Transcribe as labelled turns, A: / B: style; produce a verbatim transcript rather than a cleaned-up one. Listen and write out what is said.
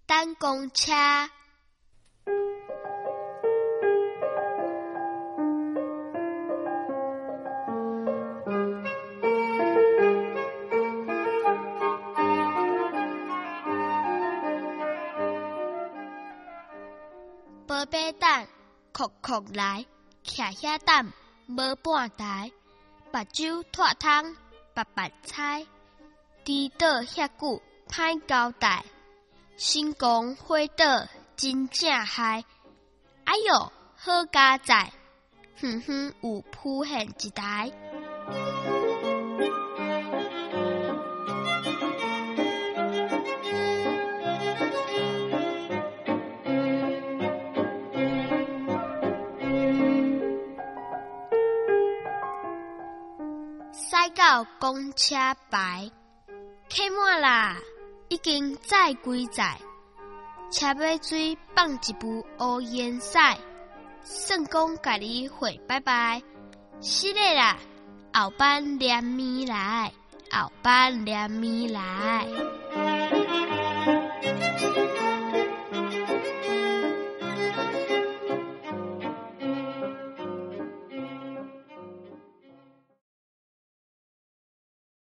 A: 等公车。宝贝蛋，哭哭来，徛遐等，无半台，目睭脱汤，白白菜，迟倒遐久，歹交代，心光火倒，真正害。哎哟，好佳哉，远远有浮现一台。驶到公车牌，客满啦，已经载几载。车尾水放一部乌烟屎，算讲家己会拜拜。是的啦，后班连咪来，后班连咪来。